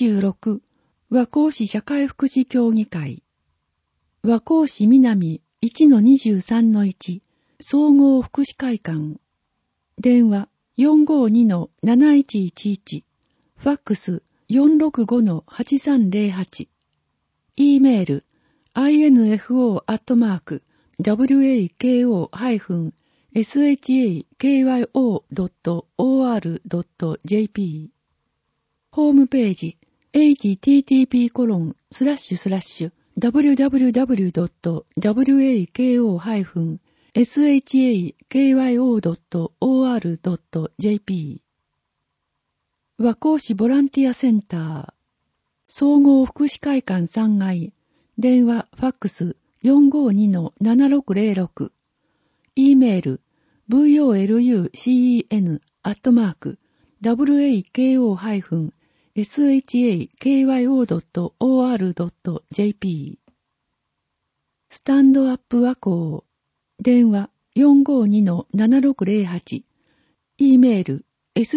26和光市社会福祉協議会和光市南 1-23-1 総合福祉会館電話 452-7111 ファックス 465-8308 E メール info@wako.shakyo.or.jp ホームページ http://www.wako.shakyo.or.jp 和光市ボランティアセンター総合福祉会館3階電話ファックス 452-7606 E メール volcano-shakyo.or.jp スタンドアップ和光電話 452-7608 E メール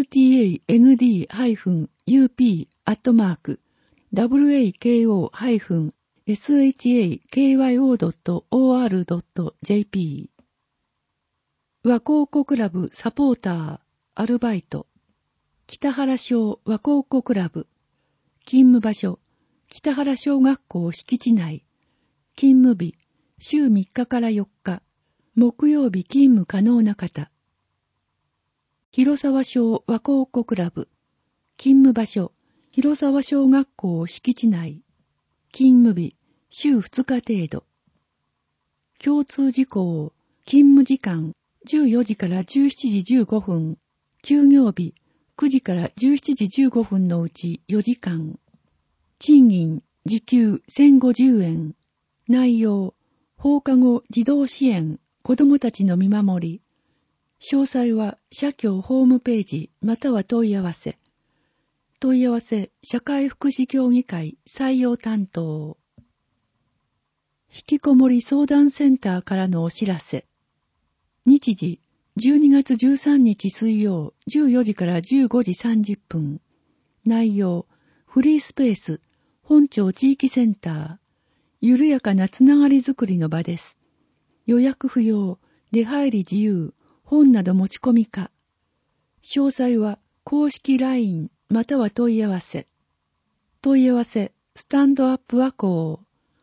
stand-up-wako.wako.shakyo.or.jp 和光湖クラブサポーターアルバイト北原小和光湖クラブ勤務場所北原小学校敷地内勤務日週3日から4日木曜日勤務可能な方広沢小和光湖クラブ勤務場所広沢小学校敷地内勤務日週2日程度共通事項勤務時間14時から17時15分休業日9時から17時15分のうち4時間賃金時給1050円内容放課後児童支援子どもたちの見守り詳細は社協ホームページまたは問い合わせ社会福祉協議会採用担当引きこもり相談センターからのお知らせ日時12月13日水曜14時から15時30分内容フリースペース本町地域センター緩やかなつながりづくりの場です予約不要出入り自由本など持ち込み可詳細は公式 LINE または問い合わせスタンドアップ和光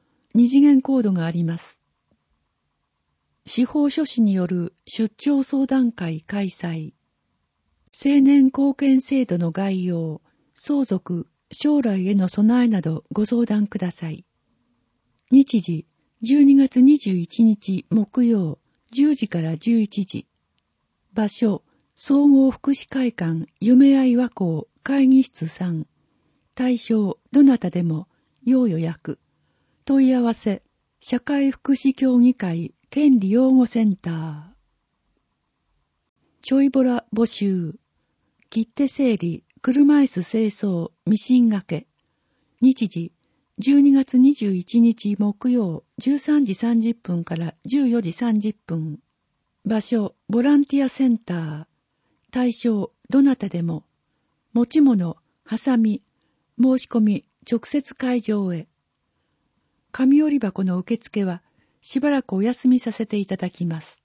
2次元コードがあります司法書士による出張相談会開催青年貢献制度の概要相続将来への備えなどご相談ください日時12月21日木曜10時から11時場所総合福祉会館夢愛和光会議室3対象どなたでも要予約問い合わせ社会福祉協議会権利擁護センターちょいボラ募集切手整理車椅子清掃ミシン掛け日時12月21日木曜13時30分から14時30分場所ボランティアセンター対象どなたでも持ち物ハサミ申し込み直接会場へ紙折り箱の受付はしばらくお休みさせていただきます